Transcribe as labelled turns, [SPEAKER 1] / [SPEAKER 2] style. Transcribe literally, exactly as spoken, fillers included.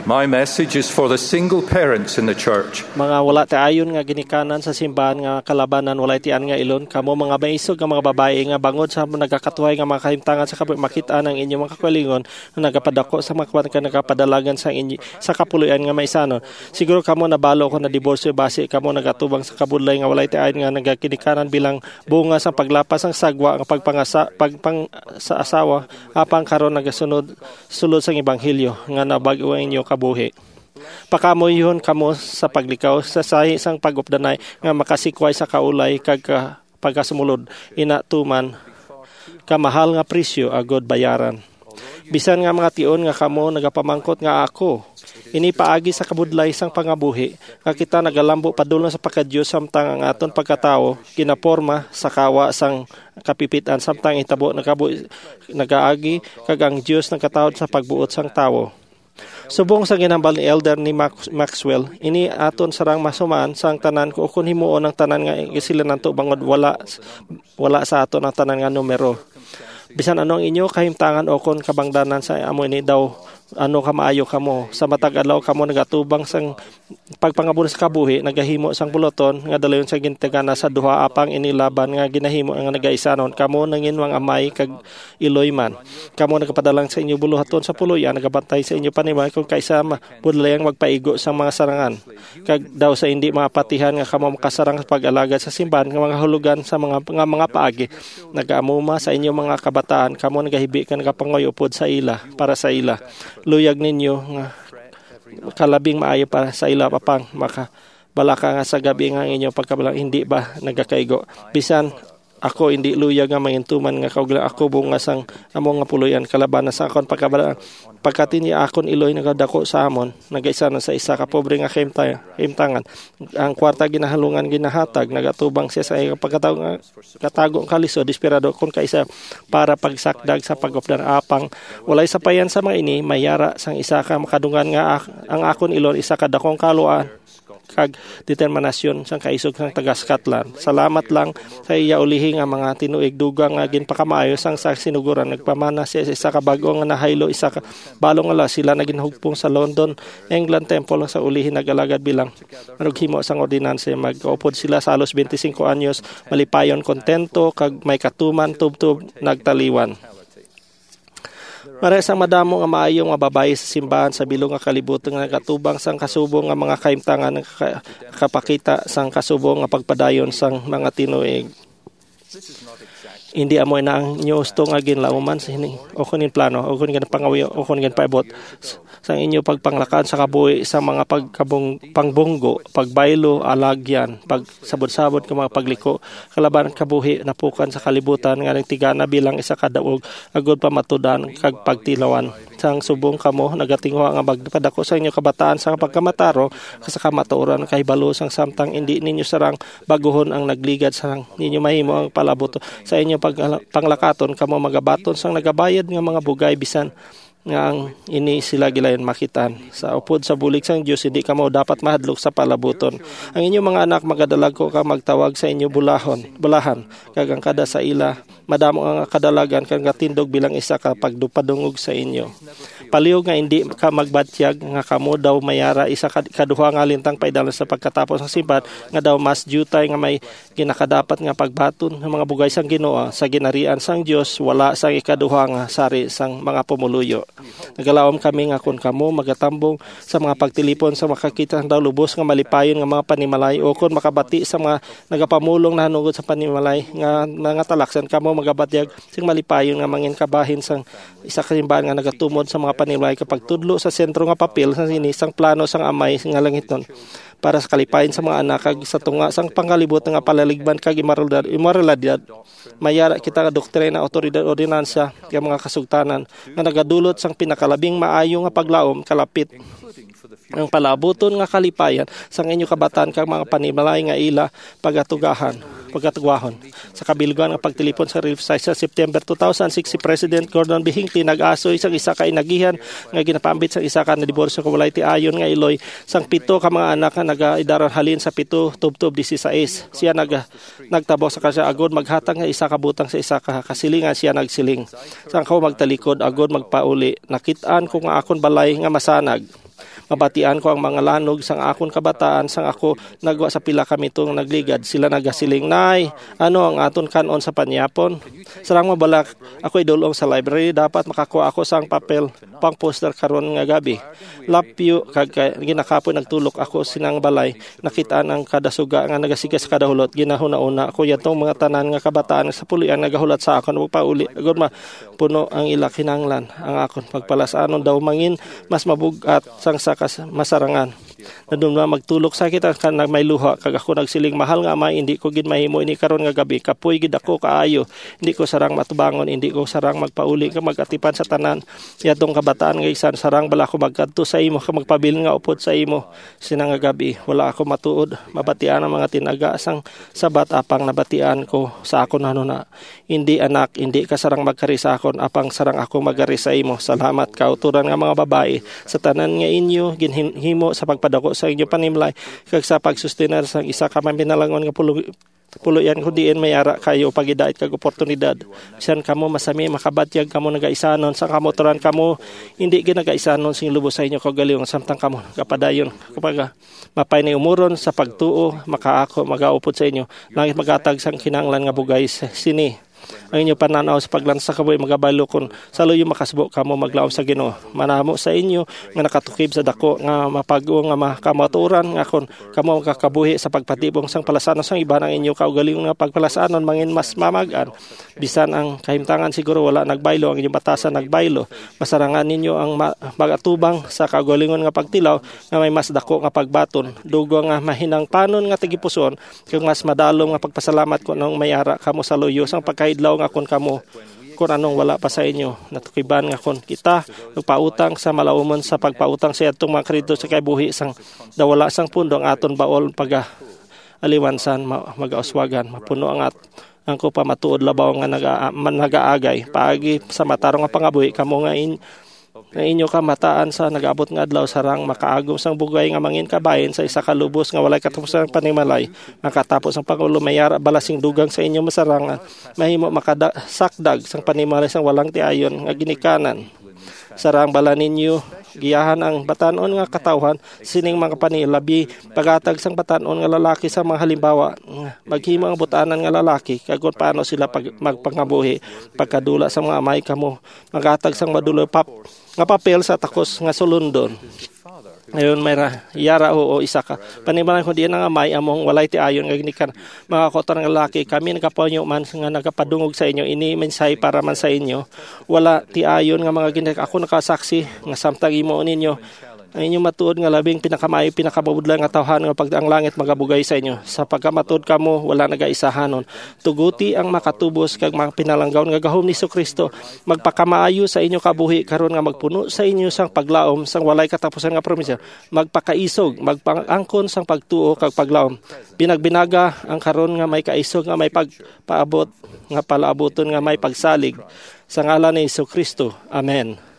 [SPEAKER 1] My message is for the single parents in the church.
[SPEAKER 2] Mga wala ti ayon nga ginikanan sa simbahan nga kalabanan walay tian nga ilon kamo mga maisog nga mga babae nga bangod sa nagakatuhay nga mga kahimtangan sa kabuhi makita ang inyong mga kakwalingon nga nagapadako sa mga ka nagapadalagan sa inyo sa kapuluyan nga maisanon. Siguro kamo nabalo ko na diborsyo base kamo nagatubang sa kabudlay nga walay ti ayon nga nagakinikanan bilang bunga sa paglapas ang sagwa nga pagpangasa pagpang sa asawa apang karon nagasunod sulod sa ebanghelyo nga nabag-o inyo kabuhi. Pakamoyhon kamo sa paglikaw sa sahi sang pagupdanay nga makasikway sa kaulay kag pagkasumulod ina tuman kamahal nga presyo agod bayaran. Bisan nga mga tion nga kamo nagapamangkot nga ako ini paagi sa kabudlay sang pangabuhi nga kita nagalambo padulong sa pagkadiyos samtang ang aton pagkatao ginaporma sa kawa sang kapipitan samtang itabo nagabu nagaagi kag ang Dios nagkataod sa pagbuot sang tawo. Subong sa ginambal ni Elder ni Maxwell, ini aton sarang masuman sang tanan ko kung himuon ang tanan nga sila nanto bangod wala wala sa aton ang tanan nga numero. Bisan anong inyo kahimtangan o kon kabangdanan sa amo ini daw ano ka maayo kamo sa matag adlaw kamo nagatubang sang pagpangabon sa kabuhi nagahimo sang buloton nga dalayon sa gintegana sa duha apang inilaban nga ginahimo nga nagaisanon kamo nangin mga amay kag iloy man kamo nagapadalang sa inyo buluhaton sa puloyan nagabantay sa inyo panimay kung kaysa budlayang magpaigo sang mga sarangan kag daw sa hindi mapatihan nga kamo makasarang sa pag-alagad sa simbahan nga mga hulugan sa mga nga mga paagi nagaamuma sa inyo mga kabataan kamo nagahibi ka nagapangoy upod sa ila para sa ila luyag ninyo nga kalabing maayo para sa ila papang maka balaka nga sa gabi nga inyo pagkabalang hindi ba nagakaigo bisan ako hindi luyag nga mangintuman nga kaugla ako bunga sang among nga puloyan kalaban sa akon pagkabalang pagkatin niya akon iloy nagadako sa amon nagaisa na sa isa ka pobre nga himtay himtangan ang kwarta ginahalungan ginahatag nagatubang siya sa iyang pagkatago nga katago kaliso desperado kon kaisa para pagsakdag sa pagupdan apang walay sapayan sa mga ini mayara sang isa ka makadungan nga ang akon ilon isa ka dakong kaluan kag determinasyon sang kaisog sang taga Scotland. Salamat lang sa iya ulihi nga mga tinuig dugang nga ginpakamaayo sang sa sinuguran nagpamana siya sa isa ka bag-o nga nahaylo isa ka balong ala sila naging hugpong sa London England Temple sa ulihi nagalagad bilang manughimo sang ordinansa mag-upod sila sa alos twenty-five anyos malipayon kontento kag may katuman tubtub nagtaliwan. Maray sang madamo nga maayo nga babae sa simbahan sa bilong nga kalibutan nga katubang sang kasubong nga mga kahimtangan nga kapakita sang kasubong nga pagpadayon sang mga tinuig. Hindi amoy na ang news to nga ginlauman sa hini o kunin plano o kunin pangawiyo o kunin paibot sang inyo pagpanglakan sa kabuhi sa mga pagkabong pangbunggo pagbaylo alagyan pagsabod-sabod ka mga pagliko kalaban kabuhi napukan sa kalibutan nga nagtigana bilang isa ka daog agod pamatudan kag pagtilawan sang subong kamo nagatingwa nga magpadako sa inyo kabataan sa pagkamataro sa kamatuoran kahibalo sang samtang hindi ninyo sarang baguhon ang nagligad sang ninyo mahimo ang palaboto sa inyo pag panglakaton kamo magabaton sang nagabayad nga mga bugay bisan nga ang ini sila gilayon makitan sa upod sa bulig sang Dios hindi kamo dapat mahadlok sa palabuton ang inyong mga anak magadalag ko ka magtawag sa inyo bulahon bulahan kag ang kada sa ila madamo ang kadalagan kang gatindog bilang isa ka pagdupadungog sa inyo palihog nga hindi ka magbatyag nga kamo daw mayara isa kaduha nga lintang paidalan sa pagkatapos ng simbahan nga daw mas jutay nga may ginakadapat nga pagbaton ng mga bugay sang Ginoo sa ginarian sang Dios wala sang ikaduha nga sari sang mga pumuluyo. Nagalawom kami nga kun kamo magatambong sa mga pagtilipon sa makakita daw lubos nga malipayon nga mga panimalay o kun makabati sa mga nagapamulong na hanungod sa panimalay nga mga talaksan kamo magabatyag sing malipayon nga mangin kabahin sang isa ka simbahan nga nagatumod sa mga panimalay kapag tudlo sa sentro nga papel sa sinisang plano sang amay nga langiton para sa kalipayon sa mga anak kag sa tunga sang pangalibot nga palaligban kag imoralidad imoralidad mayara kita nga doktrina otoridad ordinansa kag mga kasugtanan nga nagadulot sang pinakalabing maayo nga paglaom kalapit ang palabuton nga kalipayan sang inyo kabataan kag mga panimalay nga ila pagatugahan pagkatugwahon. Sa kabilguan ng pagtilipon sa Relief Society sa September two thousand six, si President Gordon B. Hinckley nag-asoy sang isa ka inagihan nga ginapambit sa isa ka na diborsyo kung walay ti ayon nga iloy sang pito ka mga anak nga nagaidaran halin sa pito tubtob disisaes. Siya nag nagtabo sa kasya agod maghatag nga isa ka butang sa isa ka kasilingan siya nagsiling. Sang ko magtalikod agod magpauli nakit-an ko nga akon balay nga masanag. Mabatian ko ang mga lanog sang akon kabataan sang ako nagwa sa pila kami tong nagligad. Sila nagasiling, Nay, ano ang aton kanon sa panyapon? Sarang mabalak, ako idulong sa library, dapat makakuha ako sang papel pang poster karon nga gabi. Lapyo kag ginakapoy nagtulok ako sinang balay, nakitaan ang kada suga nga nagasigas kada hulot. Ginahuna-una ako yatong mga tanan nga kabataan sa pulian nagahulat sa akon magpauli. Agod ma puno ang ila kinanglan ang akon pagpalasanon daw mangin mas mabugat sang sakas masarangan. Nadun na magtulok sa kita kan may luha kag ako nagsiling, mahal nga Amay, hindi ko gid mahimo ini karon nga gabi, kapoy gid ako kaayo, hindi ko sarang matubangon, hindi ko sarang magpauli ka magatipan sa tanan yatong kabataan nga isan, sarang bala ko magkadto sa imo ka magpabilin nga upod sa imo sinang nga gabi. Wala ako matuod mabatian ang mga tinaga sang sabat apang nabatian ko sa akon hanuna. Hindi anak, hindi ka sarang magkari sa akon apang sarang ako magari sa imo. Salamat kauturan nga mga babae sa tanan nga inyo ginhimo sa pagpadako sa inyo panimlay kag sa pagsustenar sang isa ka man binalangon nga pulo Puluyan ko diin mayara kayo pagidait kag oportunidad. Bisan kamo masami makabatyag kamo nagaisanon sa kamotoran kamo hindi ginagaisanon sing lubos sa inyo kagaling samtang kamo kapadayon kapag mapay ni umuron sa pagtuo makaako magaupod sa inyo langit magatag sang kinanglan nga bugay sini. Ang inyo pananaw sa paglansa kaboy magabalo kon saluyo makasbo kamo maglaom sa Ginoo. Manamo sa inyo nga nakatukib sa dako nga mapag-o nga makamaturan nga kon kamo makakabuhi sa pagpatibong sang palasanon sang iba ng inyo kaugalingon nga pagpalasanon mangin mas mamagan. Bisan ang kahimtangan siguro wala nagbaylo ang inyong batasan nagbaylo. Masarangan ninyo ang ma- magatubang sa kaugalingon nga pagtilaw nga may mas dako nga pagbaton. Dugo nga mahinang panon nga tigipuson kung mas madalom nga pagpasalamat ko nung mayara kamo sa luyo sang pagka idlaw nga kon kamo kung anong wala pa sa inyo natukiban nga kon kita nagpautang sa malaumon sa pagpautang sa atong mga kredito sa kaybuhi sang dawala sang pundo ang aton baol pag aliwansan magauswagan mapuno ang at ang ko pa matuod labaw nga naga, man, nagaagay paagi sa matarong nga pangabuhi kamo nga in nga inyo kamataan sa nag-abot nga adlaw sarang makaagom sang bugay nga mangin kabayin sa isa ka lubos nga walay katapusan panimalay makatapos ang pangulo mayara balasing dugang sa inyo masarangan mahimo makasakdag sang panimalay sang walang tiayon nga ginikanan sarang bala ninyo giyahan ang batanon nga katawhan sining mga panilabi pagatag sang batanon nga lalaki sa mga halimbawa maghimo ang butanan nga lalaki kag paano sila pag, magpangabuhi pagkadula sa mga amay kamo magatag sang madulo pap nga papel sa takos nga sulundon. Ngayon may yara o isa ka. Panimalan ko diyan nga amay among walay ti ayon nga ginikan mga kotor nga lalaki kami nagaponyo man nga nagapadungog sa inyo ini mensahe para man sa inyo. Wala ti ayon nga mga ginik ako nakasaksi nga samtang imo ninyo ang inyong matuod nga labing pinakamayo pinakababudlan nga tawhan nga pag ang langit magabugay sa inyo sa pagkamatuod kamo wala nagaisahanon tuguti ang makatubos kag mga pinalanggaw nga gahom ni Kristo magpakamaayo sa inyo kabuhi karon nga magpuno sa inyo sang paglaom sang walay katapusan nga promesa magpakaisog magpangangkon sang pagtuo kag paglaom binagbinaga ang karon nga may kaisog nga may pagpaabot nga palaaboton nga may pagsalig sa ngalan ni Kristo. Amen.